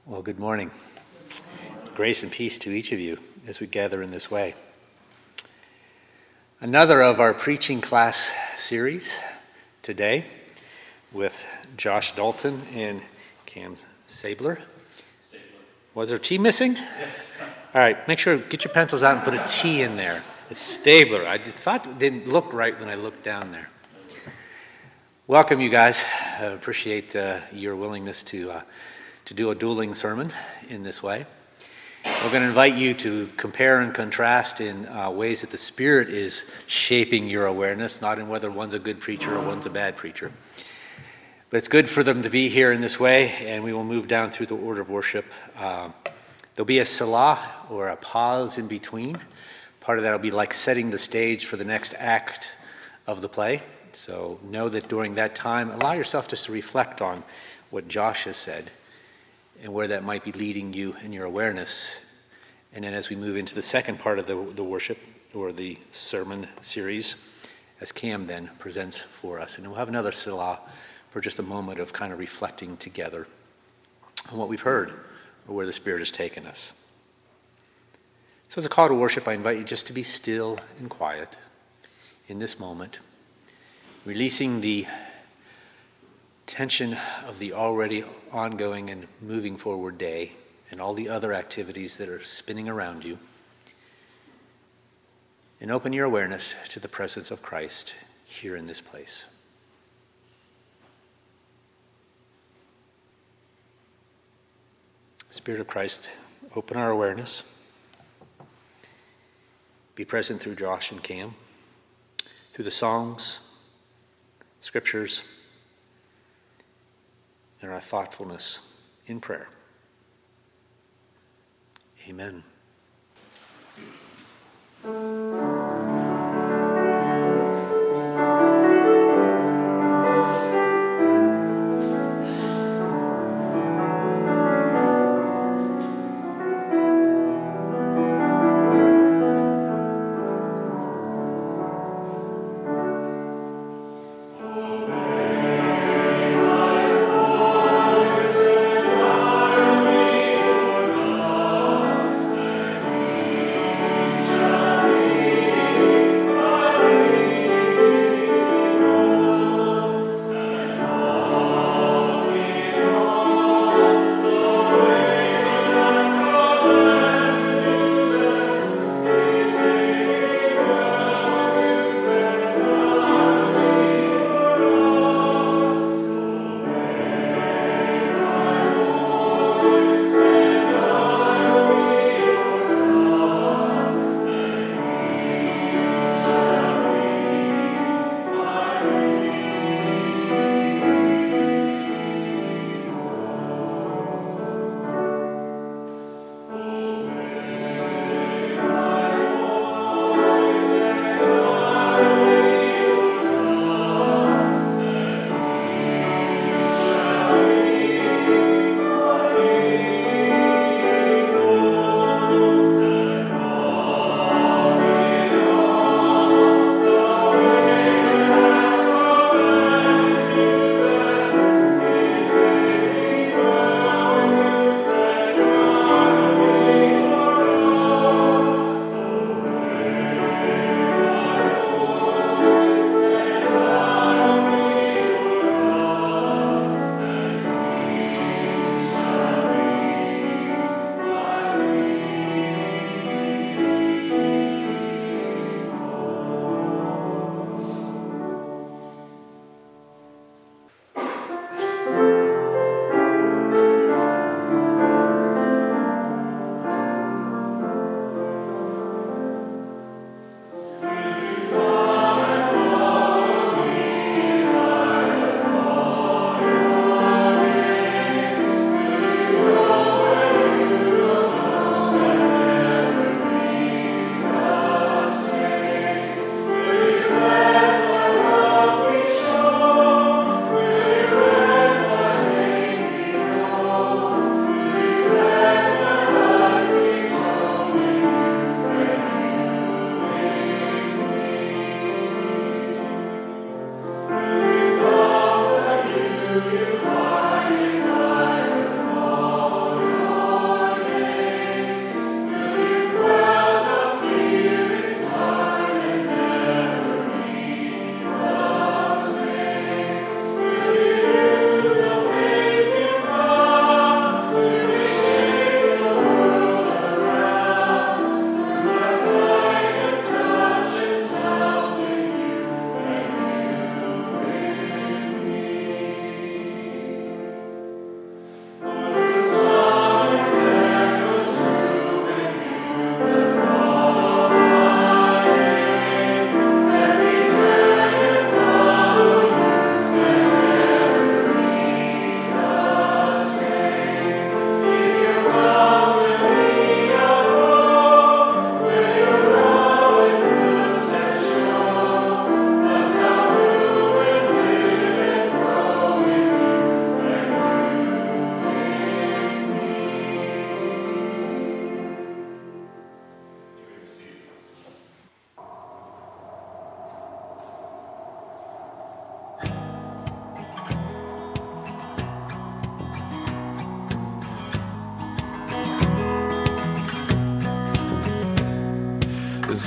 Well, good morning. Grace and peace to each of you as we gather in this way. Another of our preaching class series today with Josh Dalton and Cam Sabler. Was there a T missing? Yes. All right, make sure, get your pencils out and put a T in there. It's Stabler. I thought it didn't look right when I looked down there. Welcome, you guys. I appreciate your willingness to do a dueling sermon in this way. We're going to invite you to compare and contrast in ways that the Spirit is shaping your awareness, not in whether one's a good preacher or one's a bad preacher. But it's good for them to be here in this way, and we will move down through the order of worship. There'll be a selah, or a pause in between. Part of that will be like setting the stage for the next act of the play. So know that during that time, allow yourself just to reflect on what Josh has said and where that might be leading you in your awareness. And then as we move into the second part of the worship, or the sermon series, as Cam then presents for us. And we'll have another selah for just a moment of kind of reflecting together on what we've heard, or where the Spirit has taken us. So as a call to worship, I invite you just to be still and quiet in this moment, releasing the tension of the already ongoing and moving forward day and all the other activities that are spinning around you, and open your awareness to the presence of Christ here in this place. Spirit of Christ, open our awareness. Be present through Josh and Cam, through the songs, scriptures, and our thoughtfulness in prayer. Amen.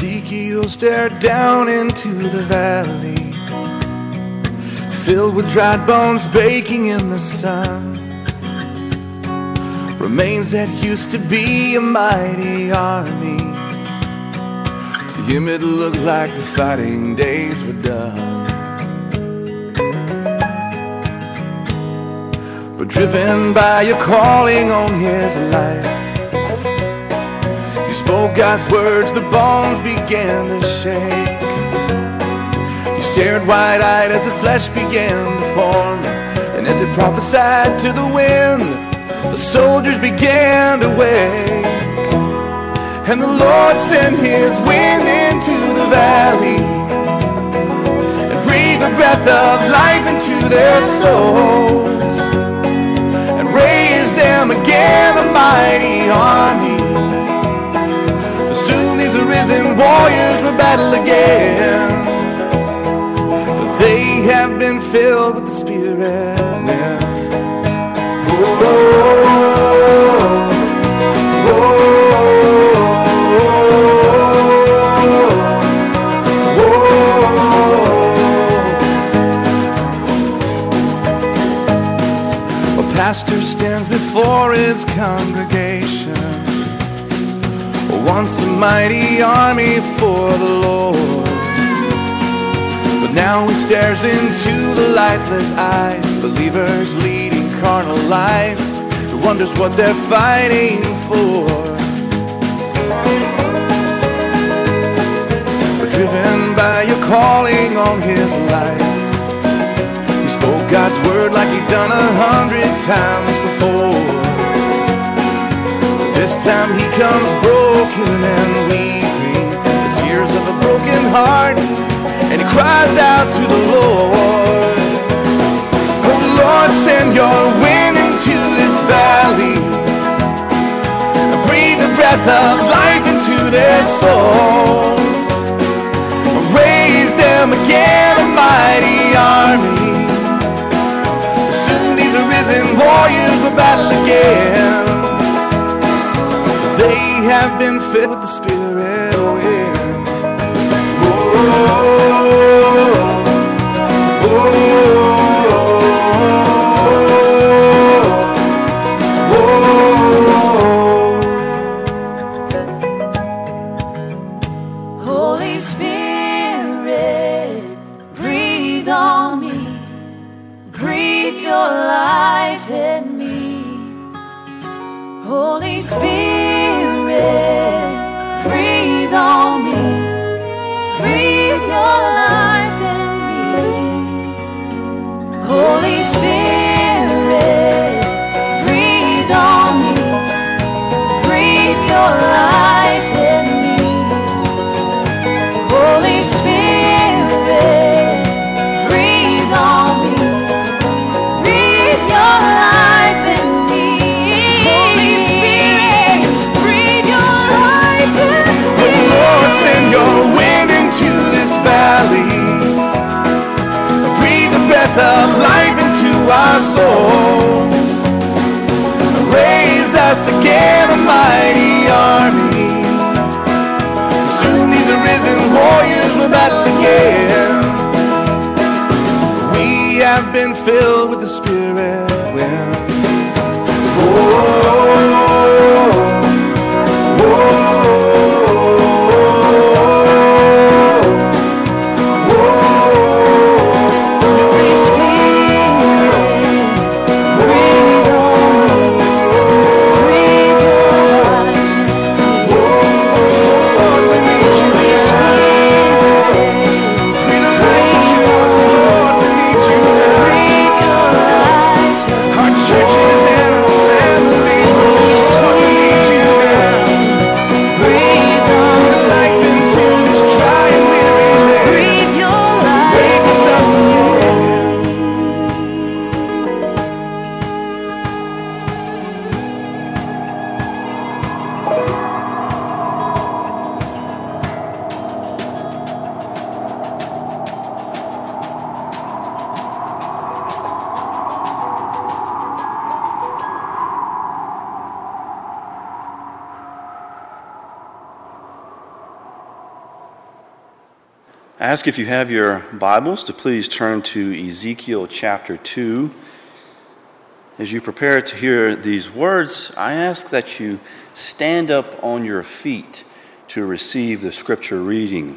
Ezekiel stared down into the valley, filled with dried bones baking in the sun. Remains that used to be a mighty army. To him it looked like the fighting days were done. But driven by your calling on his life, he spoke God's words, the bones began to shake. He stared wide-eyed as the flesh began to form, and as he prophesied to the wind, the soldiers began to wake. And the Lord sent his wind into the valley and breathed the breath of life into their souls, and raised them again a mighty army. For soon these arisen warriors will battle again, for they have been filled with the Spirit wind. Pastor stands before his congregation, once a mighty army for the Lord. But now he stares into the lifeless eyes, believers leading carnal lives. He wonders what they're fighting for. But driven by your calling on his life, spoke God's word like he'd done 100 times before. But this time he comes broken and weeping, the tears of a broken heart, and he cries out to the Lord. Oh Lord, send your wind into this valley and breathe the breath of life into their souls, and raise them again a mighty army. Arisen warriors will battle again. They have been filled with the Spirit wind. Holy Spirit, breathe on me. Breathe your life in me. Holy Spirit, breathe on me. Breathe your life in me. Holy Spirit, breathe on me. Breathe your life in me. Holy Spirit, breathe on me. Your life in me. Holy Spirit, breathe your life in me. Lord, send your wind into this valley. Breathe the breath of life into our souls. Raise us again a mighty army. Soon these arisen warriors will battle again. We have been filled with the Spirit wind. Breathe your I ask if you have your Bibles to please turn to Ezekiel chapter 2. As you prepare to hear these words, I ask that you stand up on your feet to receive the scripture reading.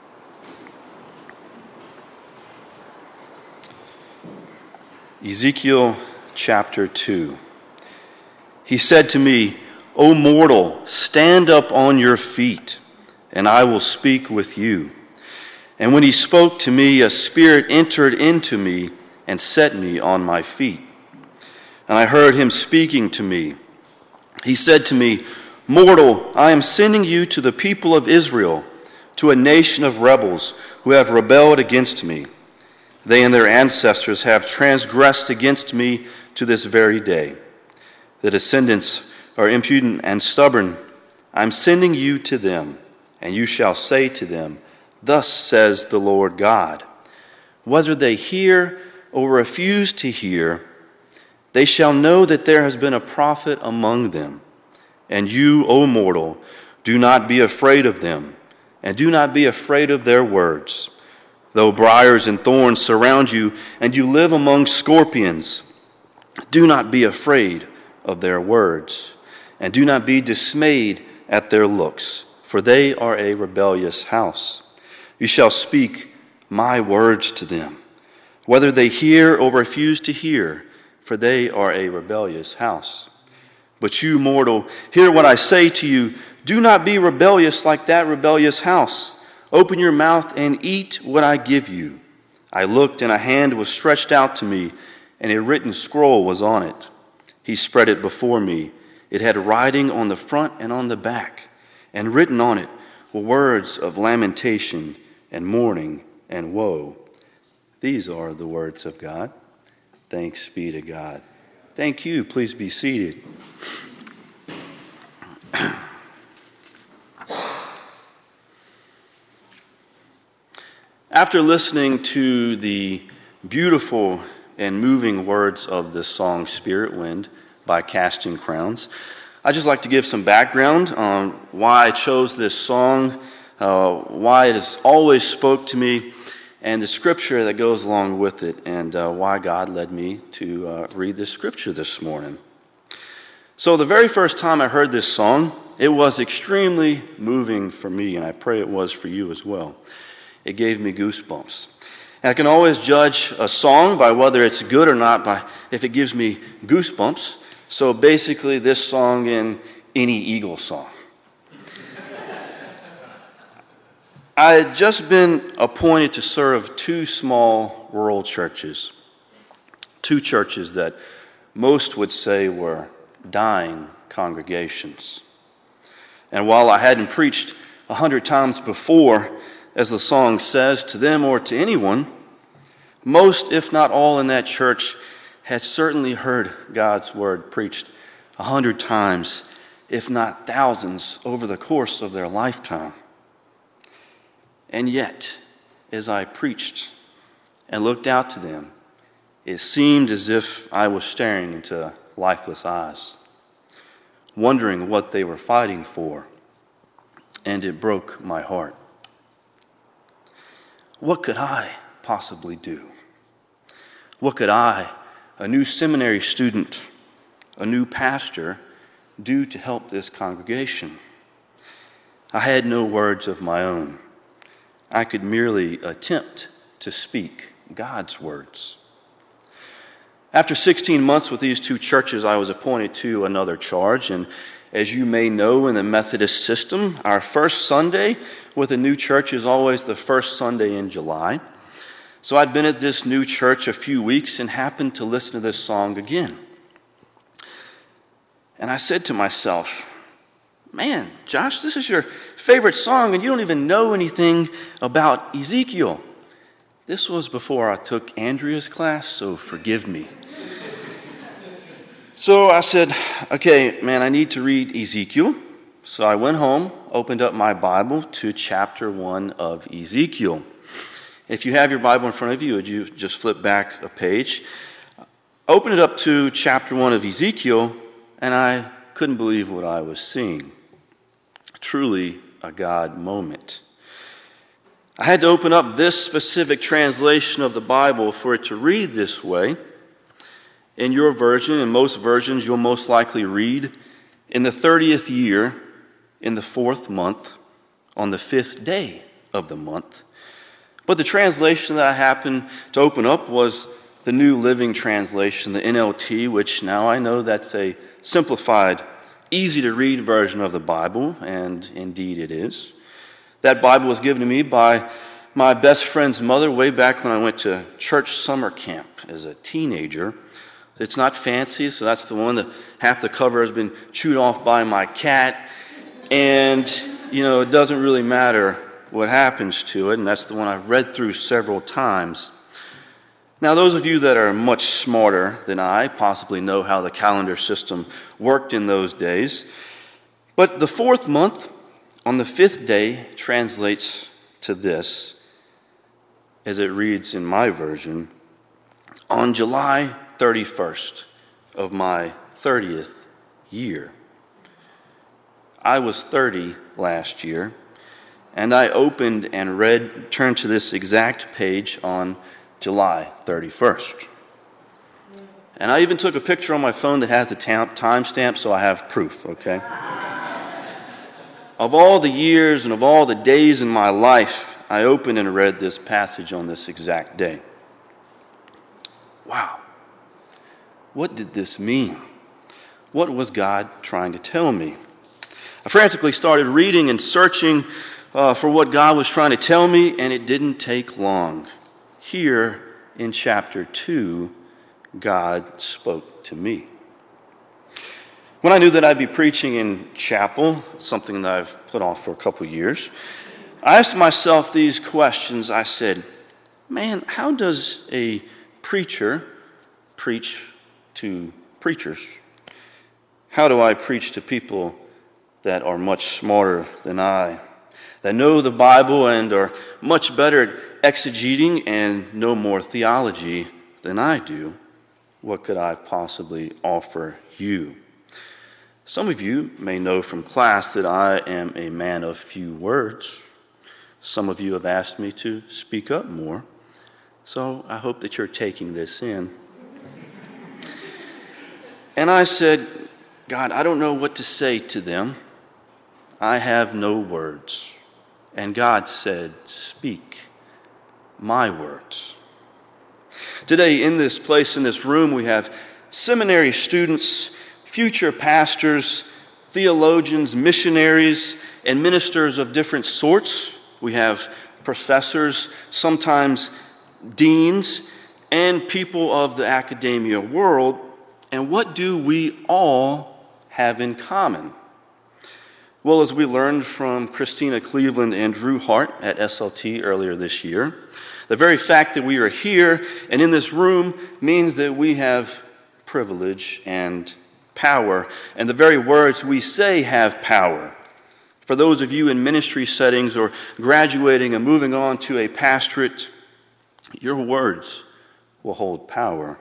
Ezekiel chapter 2. He said to me, O mortal, stand up on your feet, and I will speak with you. And when he spoke to me, a spirit entered into me and set me on my feet. And I heard him speaking to me. He said to me, Mortal, I am sending you to the people of Israel, to a nation of rebels who have rebelled against me. They and their ancestors have transgressed against me to this very day. The descendants are impudent and stubborn. I am sending you to them, and you shall say to them, Thus says the Lord God. Whether they hear or refuse to hear, they shall know that there has been a prophet among them. And you, O mortal, do not be afraid of them, and do not be afraid of their words. Though briars and thorns surround you, and you live among scorpions, do not be afraid of their words, and do not be dismayed at their looks, for they are a rebellious house. You shall speak my words to them, whether they hear or refuse to hear, for they are a rebellious house. But you, mortal, hear what I say to you. Do not be rebellious like that rebellious house. Open your mouth and eat what I give you. I looked, and a hand was stretched out to me, and a written scroll was on it. He spread it before me. It had writing on the front and on the back, and written on it were words of lamentation and mourning and woe. These are the words of God. Thanks be to God. Thank you. Please be seated. After listening to the beautiful and moving words of this song, Spirit Wind, by Casting Crowns, I'd just like to give some background on why I chose this song, why it has always spoke to me, and the scripture that goes along with it, and why God led me to read this scripture this morning. So the very first time I heard this song, it was extremely moving for me, and I pray it was for you as well. It gave me goosebumps. And I can always judge a song by whether it's good or not by if it gives me goosebumps. So basically this song and any Eagles song. I had just been appointed to serve two small rural churches. Two churches that most would say were dying congregations. And while I hadn't preached 100 times before, as the song says, to them or to anyone, most, if not all, in that church had certainly heard God's word preached 100 times, if not thousands, over the course of their lifetime. And yet, as I preached and looked out to them, it seemed as if I was staring into lifeless eyes, wondering what they were fighting for, and it broke my heart. What could I possibly do? What could I, a new seminary student, a new pastor, do to help this congregation? I had no words of my own. I could merely attempt to speak God's words. After 16 months with these two churches, I was appointed to another charge, and as you may know, in the Methodist system, our first Sunday with a new church is always the first Sunday in July. So I'd been at this new church a few weeks and happened to listen to this song again. And I said to myself, man, Josh, this is your favorite song and you don't even know anything about Ezekiel. This was before I took Andrea's class, so forgive me. So I said, okay, man, I need to read Ezekiel. So I went home, opened up my Bible to chapter 1 of Ezekiel. If you have your Bible in front of you, would you just flip back a page? Open it up to chapter 1 of Ezekiel, and I couldn't believe what I was seeing. Truly a God moment. I had to open up this specific translation of the Bible for it to read this way. In your version, in most versions, you'll most likely read, in the 30th year, in the 4th month, on the 5th day of the month. But the translation that I happened to open up was the New Living Translation, the NLT, which now I know that's a simplified, easy-to-read version of the Bible, and indeed it is. That Bible was given to me by my best friend's mother way back when I went to church summer camp as a teenager. It's not fancy, so that's the one that half the cover has been chewed off by my cat. And, it doesn't really matter what happens to it, and that's the one I've read through several times. Now, those of you that are much smarter than I possibly know how the calendar system worked in those days. But the 4th month, on the 5th day, translates to this, as it reads in my version, on July 31st of my 30th year. I was 30 last year, and I opened and turned to this exact page on July 31st. And I even took a picture on my phone that has the timestamp, so I have proof, okay? Of all the years and of all the days in my life, I opened and read this passage on this exact day. Wow. What did this mean? What was God trying to tell me? I frantically started reading and searching for what God was trying to tell me, and it didn't take long. Here in chapter 2, God spoke to me. When I knew that I'd be preaching in chapel, something that I've put off for a couple years, I asked myself these questions. I said, man, how does a preacher preach to preachers? How do I preach to people that are much smarter than I, that know the Bible and are much better at exegeting and know more theology than I do? What could I possibly offer you? Some of you may know from class that I am a man of few words. Some of you have asked me to speak up more, so I hope that you're taking this in. And I said, God, I don't know what to say to them. I have no words. And God said, speak my words. Today, in this place, in this room, we have seminary students, future pastors, theologians, missionaries, and ministers of different sorts. We have professors, sometimes deans, and people of the academia world. And what do we all have in common? Well, as we learned from Christina Cleveland and Drew Hart at SLT earlier this year, the very fact that we are here and in this room means that we have privilege and power, and the very words we say have power. For those of you in ministry settings or graduating and moving on to a pastorate, your words will hold power.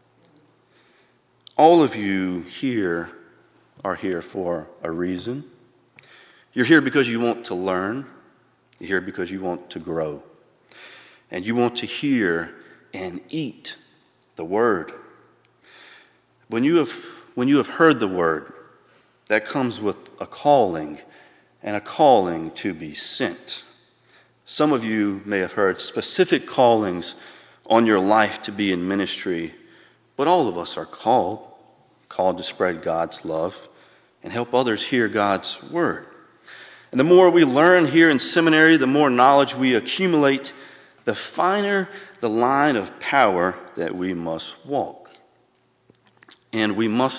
All of you here are here for a reason. You're here because you want to learn. You're here because you want to grow. And you want to hear and eat the Word. When you have heard the Word, that comes with a calling, and a calling to be sent. Some of you may have heard specific callings on your life to be in ministry, but all of us are called to spread God's love and help others hear God's Word. And the more we learn here in seminary, the more knowledge we accumulate, the finer the line of power that we must walk. And we must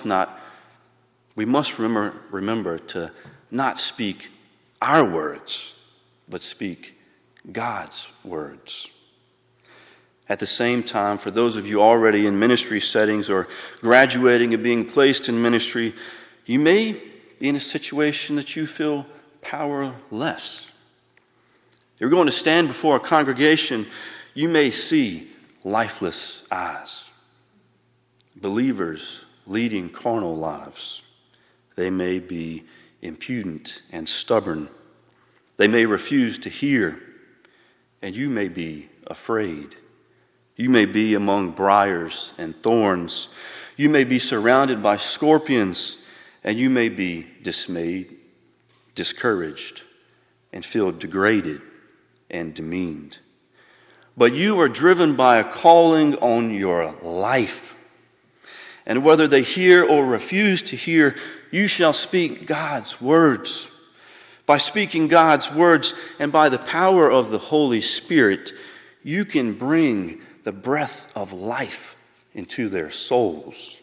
remember to not speak our words, but speak God's words. At the same time, for those of you already in ministry settings or graduating and being placed in ministry, you may be in a situation that you feel powerless. You're going to stand before a congregation, you may see lifeless eyes. Believers leading carnal lives. They may be impudent and stubborn. They may refuse to hear. and you may be afraid. You may be among briars and thorns. You may be surrounded by scorpions, and you may be dismayed, discouraged, and feel degraded and demeaned. But you are driven by a calling on your life. And whether they hear or refuse to hear, you shall speak God's words. By speaking God's words and by the power of the Holy Spirit, you can bring the breath of life into their souls.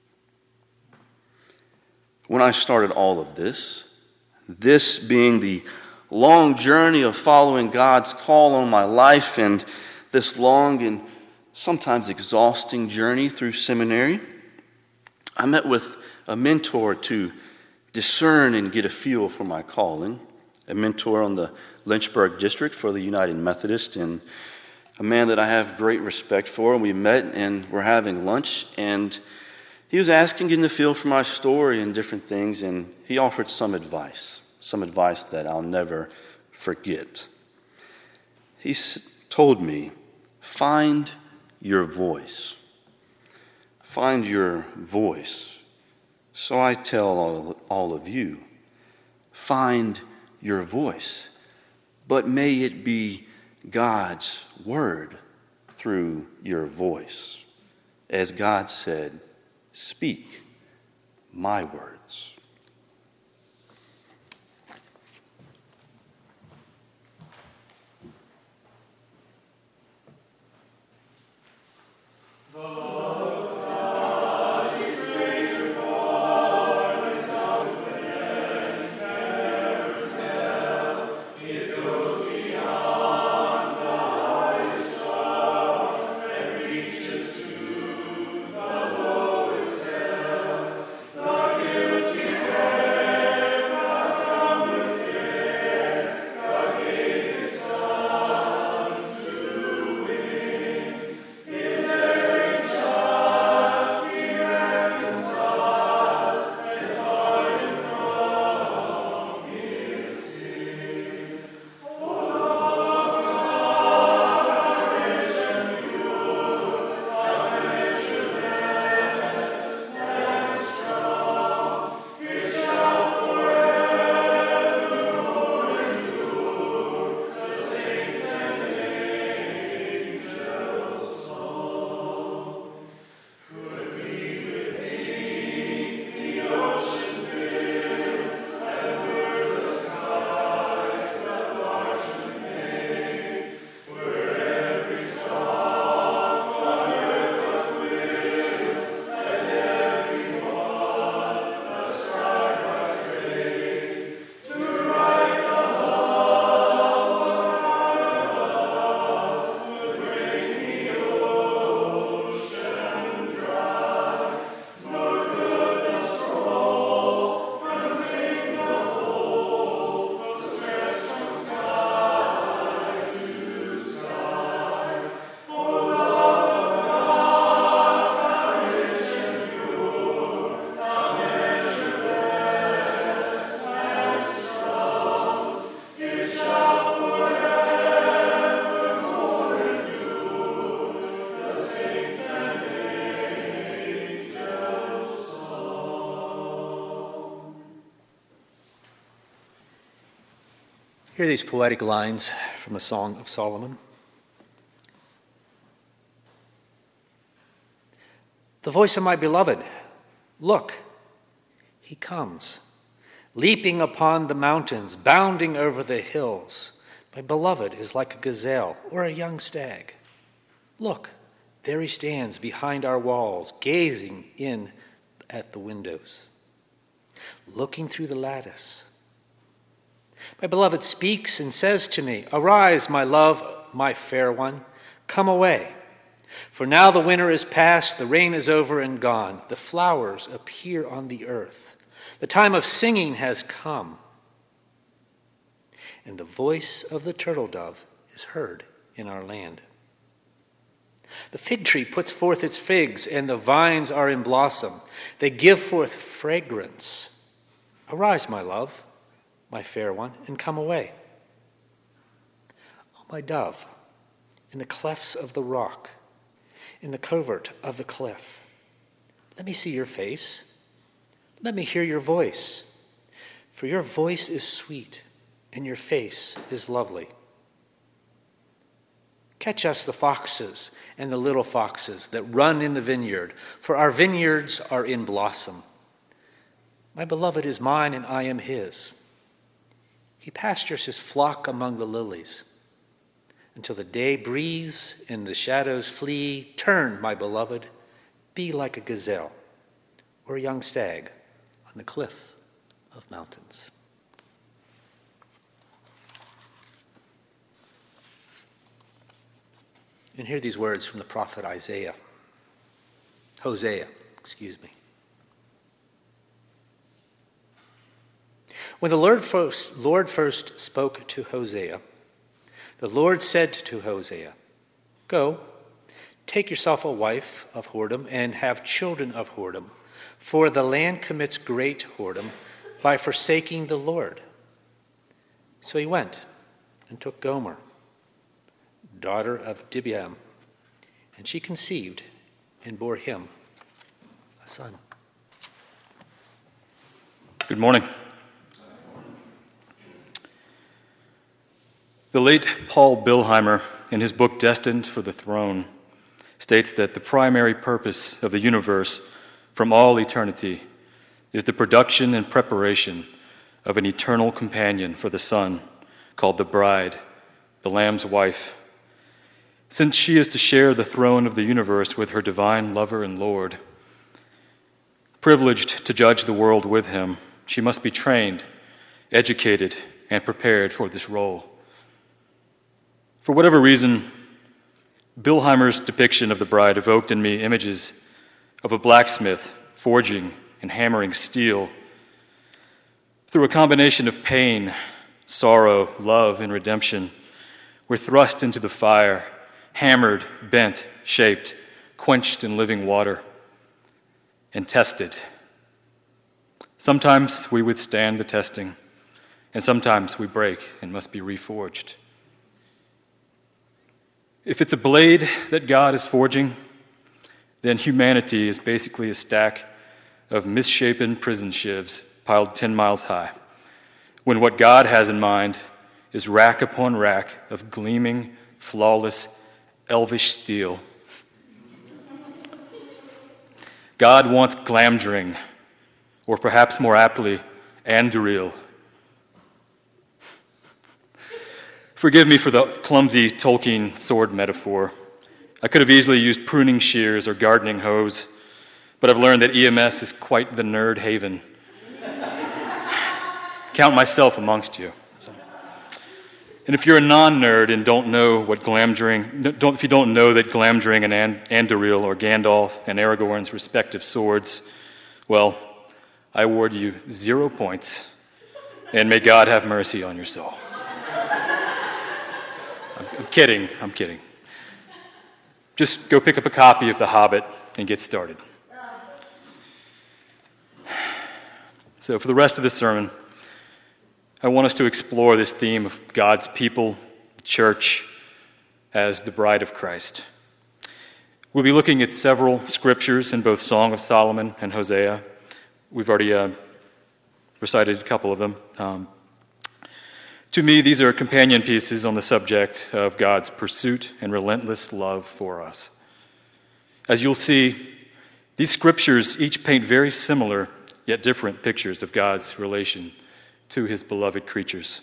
When I started all of this being the long journey of following God's call on my life and this long and sometimes exhausting journey through seminary, I met with a mentor to discern and get a feel for my calling, a mentor on the Lynchburg district for the United Methodist, and a man that I have great respect for. And we met and we're having lunch, and he was asking, getting a feel for my story and different things, and he offered some advice that I'll never forget. He told me, find your voice. Find your voice. So I tell all of you, find your voice, but may it be God's word through your voice. As God said, speak my words. Hear these poetic lines from a Song of Solomon. The voice of my beloved, look, he comes, leaping upon the mountains, bounding over the hills. My beloved is like a gazelle or a young stag. Look, there he stands behind our walls, gazing in at the windows, looking through the lattice. My beloved speaks and says to me, arise, my love, my fair one, come away. For now the winter is past, the rain is over and gone. The flowers appear on the earth. The time of singing has come. And the voice of the turtle dove is heard in our land. The fig tree puts forth its figs, and the vines are in blossom. They give forth fragrance. Arise, my love, my fair one, and come away. Oh, my dove, in the clefts of the rock, in the covert of the cliff. Let me see your face. Let me hear your voice. For your voice is sweet, and your face is lovely. Catch us the foxes and the little foxes that run in the vineyard, for our vineyards are in blossom. My beloved is mine, and I am his. He pastures his flock among the lilies. Until the day breathes and the shadows flee, turn, my beloved, be like a gazelle or a young stag on the cliff of mountains. And hear these words from the prophet Hosea. When the Lord first spoke to Hosea, the Lord said to Hosea, "Go, take yourself a wife of whoredom and have children of whoredom, for the land commits great whoredom by forsaking the Lord." So he went and took Gomer, daughter of Diblaim, and she conceived and bore him a son. Good morning. The late Paul Bilheimer, in his book Destined for the Throne, states that the primary purpose of the universe from all eternity is the production and preparation of an eternal companion for the Son, called the bride, the Lamb's wife. Since she is to share the throne of the universe with her divine lover and Lord, privileged to judge the world with him, she must be trained, educated, and prepared for this role. For whatever reason, Bilheimer's depiction of the bride evoked in me images of a blacksmith forging and hammering steel. Through a combination of pain, sorrow, love, and redemption, we're thrust into the fire, hammered, bent, shaped, quenched in living water, and tested. Sometimes we withstand the testing, and sometimes we break and must be reforged. If it's a blade that God is forging, then humanity is basically a stack of misshapen prison shivs piled 10 miles high, when what God has in mind is rack upon rack of gleaming, flawless, elvish steel. God wants glamdring, or perhaps more aptly, anduril. Forgive me for the clumsy Tolkien sword metaphor. I could have easily used pruning shears or gardening hose, but I've learned that EMS is quite the nerd haven. Count myself amongst you. And if you're a non-nerd and don't know what if you don't know that glamdring and Anduril or Gandalf and Aragorn's respective swords, well, I award you 0 points, and may God have mercy on your soul. I'm kidding. Just go pick up a copy of The Hobbit and get started. So for the rest of the sermon, I want us to explore this theme of God's people, the church, as the bride of Christ. We'll be looking at several scriptures in both Song of Solomon and Hosea. We've already recited a couple of them. To me, these are companion pieces on the subject of God's pursuit and relentless love for us. As you'll see, these scriptures each paint very similar yet different pictures of God's relation to his beloved creatures.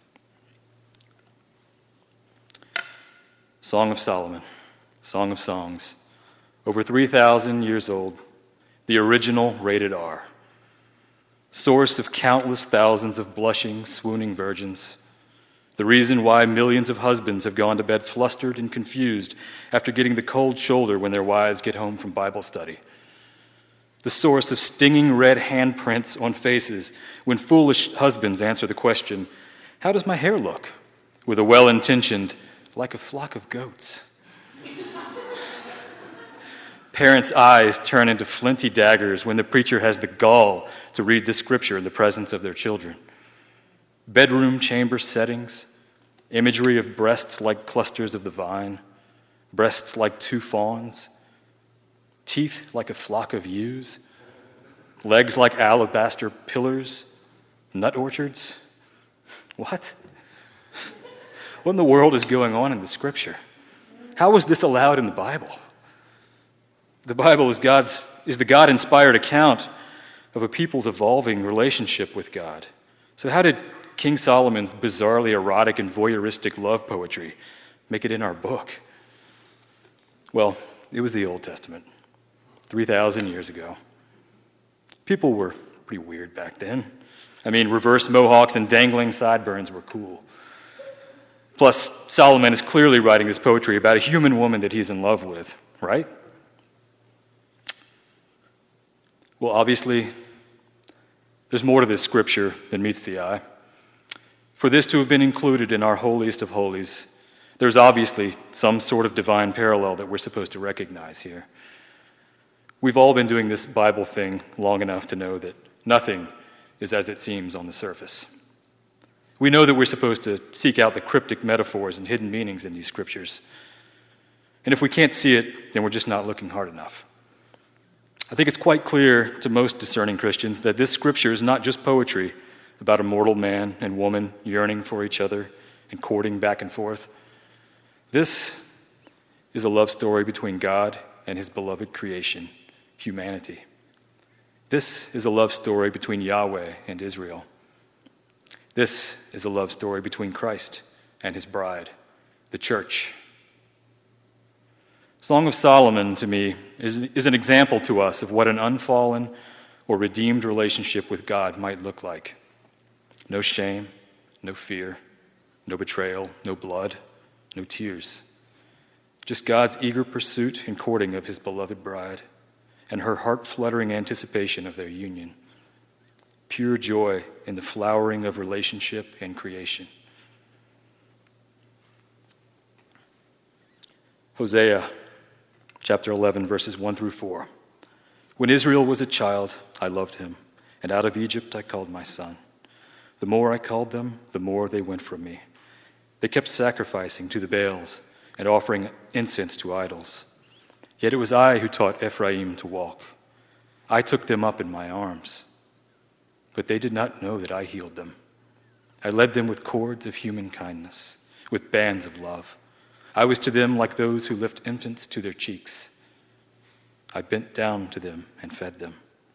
Song of Solomon, Song of Songs, over 3,000 years old, the original rated R. Source of countless thousands of blushing, swooning virgins. The reason why millions of husbands have gone to bed flustered and confused after getting the cold shoulder when their wives get home from Bible study. The source of stinging red handprints on faces when foolish husbands answer the question, "How does my hair look?" with a well-intentioned, "like a flock of goats." Parents' eyes turn into flinty daggers when the preacher has the gall to read the scripture in the presence of their children. Bedroom chamber settings, imagery of breasts like clusters of the vine, breasts like two fawns, teeth like a flock of ewes, legs like alabaster pillars, nut orchards. What? What in the world is going on in the Scripture? How was this allowed in the Bible? The Bible is the God-inspired account of a people's evolving relationship with God. So how did King Solomon's bizarrely erotic and voyeuristic love poetry make it in our book? Well, it was the Old Testament, 3,000 years ago. People were pretty weird back then. I mean, reverse mohawks and dangling sideburns were cool. Plus, Solomon is clearly writing this poetry about a human woman that he's in love with, right? Well, obviously, there's more to this scripture than meets the eye. For this to have been included in our holiest of holies, there's obviously some sort of divine parallel that we're supposed to recognize here. We've all been doing this Bible thing long enough to know that nothing is as it seems on the surface. We know that we're supposed to seek out the cryptic metaphors and hidden meanings in these scriptures. And if we can't see it, then we're just not looking hard enough. I think it's quite clear to most discerning Christians that this scripture is not just poetry about a mortal man and woman yearning for each other and courting back and forth. This is a love story between God and his beloved creation, humanity. This is a love story between Yahweh and Israel. This is a love story between Christ and his bride, the church. Song of Solomon, to me, is an example to us of what an unfallen or redeemed relationship with God might look like. No shame, no fear, no betrayal, no blood, no tears. Just God's eager pursuit and courting of his beloved bride and her heart-fluttering anticipation of their union. Pure joy in the flowering of relationship and creation. Hosea chapter 11, verses 1 through 4. When Israel was a child, I loved him, and out of Egypt I called my son. The more I called them, the more they went from me. They kept sacrificing to the Baals and offering incense to idols. Yet it was I who taught Ephraim to walk. I took them up in my arms. But they did not know that I healed them. I led them with cords of human kindness, with bands of love. I was to them like those who lift infants to their cheeks. I bent down to them and fed them.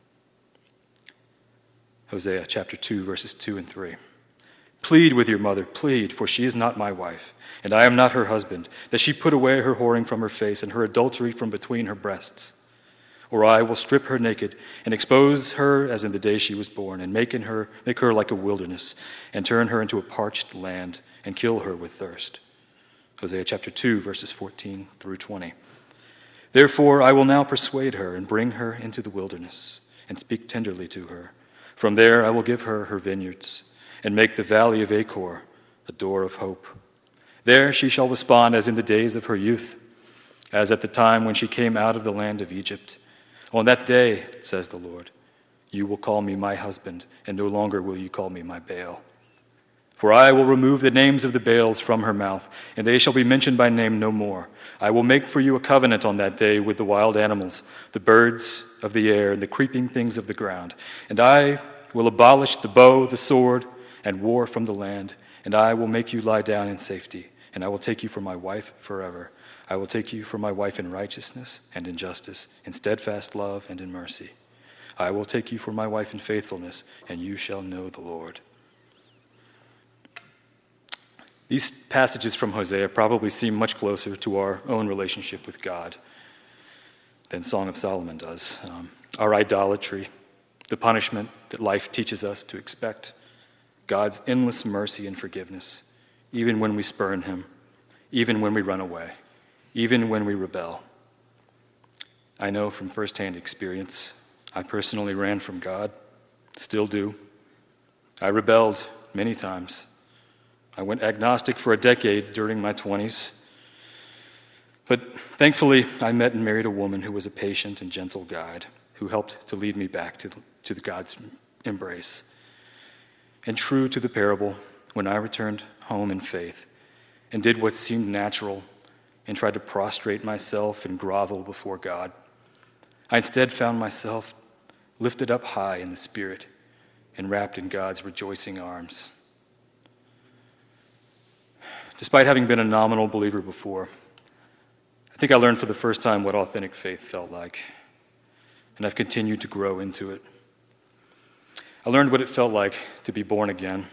Hosea chapter 2, verses 2 and 3. Plead with your mother, plead, for she is not my wife, and I am not her husband, that she put away her whoring from her face and her adultery from between her breasts. Or I will strip her naked and expose her as in the day she was born, and make her like a wilderness, and turn her into a parched land, and kill her with thirst. Hosea chapter 2, verses 14 through 20. Therefore I will now persuade her and bring her into the wilderness, and speak tenderly to her. From there I will give her her vineyards, and make the valley of Achor a door of hope. There she shall respond as in the days of her youth, as at the time when she came out of the land of Egypt. On that day, says the Lord, you will call me my husband, and no longer will you call me my Baal. For I will remove the names of the Baals from her mouth, and they shall be mentioned by name no more. I will make for you a covenant on that day with the wild animals, the birds of the air, and the creeping things of the ground. And I will abolish the bow, the sword, and war from the land, and I will make you lie down in safety, and I will take you for my wife forever. I will take you for my wife in righteousness and in justice, in steadfast love and in mercy. I will take you for my wife in faithfulness, and you shall know the Lord. These passages from Hosea probably seem much closer to our own relationship with God than Song of Solomon does. Our idolatry, the punishment that life teaches us to expect, God's endless mercy and forgiveness, even when we spurn him, even when we run away, even when we rebel. I know from firsthand experience, I personally ran from God, still do. I rebelled many times. I went agnostic for a decade during my 20s. But thankfully, I met and married a woman who was a patient and gentle guide, who helped to lead me back to God's embrace. And true to the parable, when I returned home in faith, and did what seemed natural and tried to prostrate myself and grovel before God. I instead found myself lifted up high in the Spirit and wrapped in God's rejoicing arms. Despite having been a nominal believer before, I think I learned for the first time what authentic faith felt like, and I've continued to grow into it. I learned what it felt like to be born again.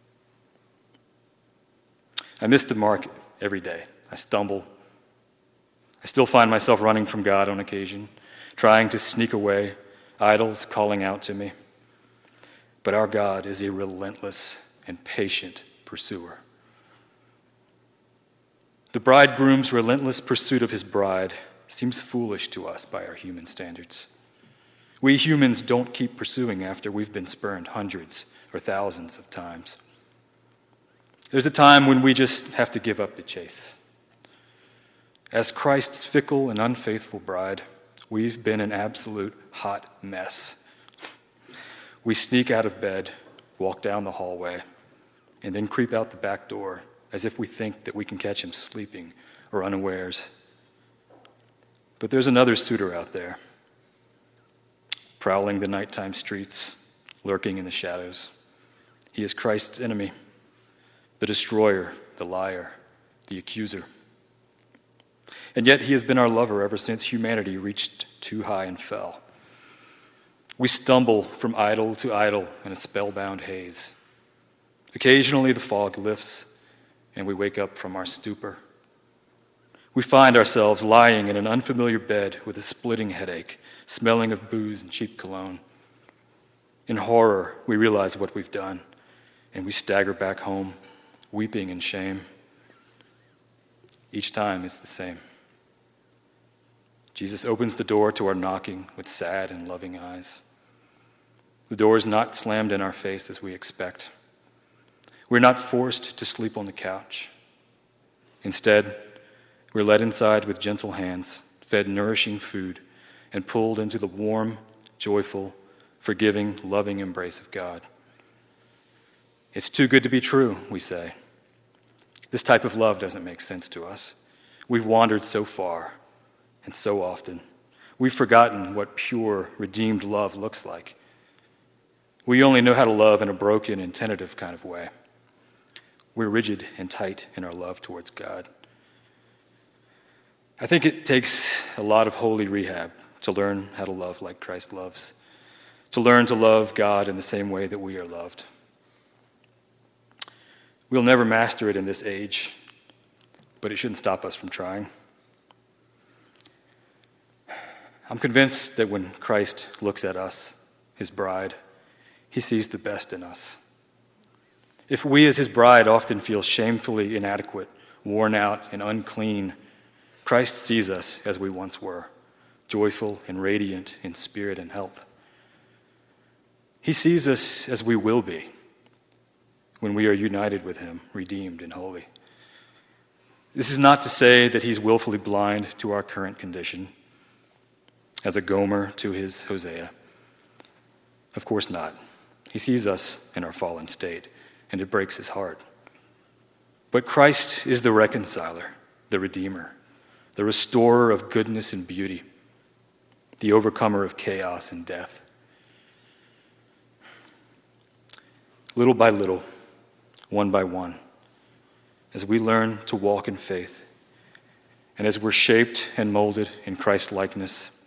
I miss the mark every day. I stumble. I still find myself running from God on occasion, trying to sneak away, idols calling out to me. But our God is a relentless and patient pursuer. The bridegroom's relentless pursuit of his bride seems foolish to us by our human standards. We humans don't keep pursuing after we've been spurned hundreds or thousands of times. There's a time when we just have to give up the chase. As Christ's fickle and unfaithful bride, we've been an absolute hot mess. We sneak out of bed, walk down the hallway, and then creep out the back door as if we think that we can catch him sleeping or unawares. But there's another suitor out there, prowling the nighttime streets, lurking in the shadows. He is Christ's enemy, the destroyer, the liar, the accuser. And yet he has been our lover ever since humanity reached too high and fell. We stumble from idol to idol in a spellbound haze. Occasionally the fog lifts and we wake up from our stupor. We find ourselves lying in an unfamiliar bed with a splitting headache, smelling of booze and cheap cologne. In horror, we realize what we've done, and we stagger back home, weeping in shame. Each time it's the same. Jesus opens the door to our knocking with sad and loving eyes. The door is not slammed in our face as we expect. We're not forced to sleep on the couch. Instead, we're led inside with gentle hands, fed nourishing food, and pulled into the warm, joyful, forgiving, loving embrace of God. It's too good to be true, we say. This type of love doesn't make sense to us. We've wandered so far and so often. We've forgotten what pure, redeemed love looks like. We only know how to love in a broken and tentative kind of way. We're rigid and tight in our love towards God. I think it takes a lot of holy rehab to learn how to love like Christ loves, to learn to love God in the same way that we are loved. We'll never master it in this age, but it shouldn't stop us from trying. I'm convinced that when Christ looks at us, his bride, he sees the best in us. If we as his bride often feel shamefully inadequate, worn out, and unclean, Christ sees us as we once were, joyful and radiant in spirit and health. He sees us as we will be when we are united with him, redeemed and holy. This is not to say that he's willfully blind to our current condition, as a Gomer to his Hosea. Of course not. He sees us in our fallen state, and it breaks his heart. But Christ is the reconciler, the redeemer, the restorer of goodness and beauty, the overcomer of chaos and death. Little by little, one by one, as we learn to walk in faith, and as we're shaped and molded in Christ's likeness,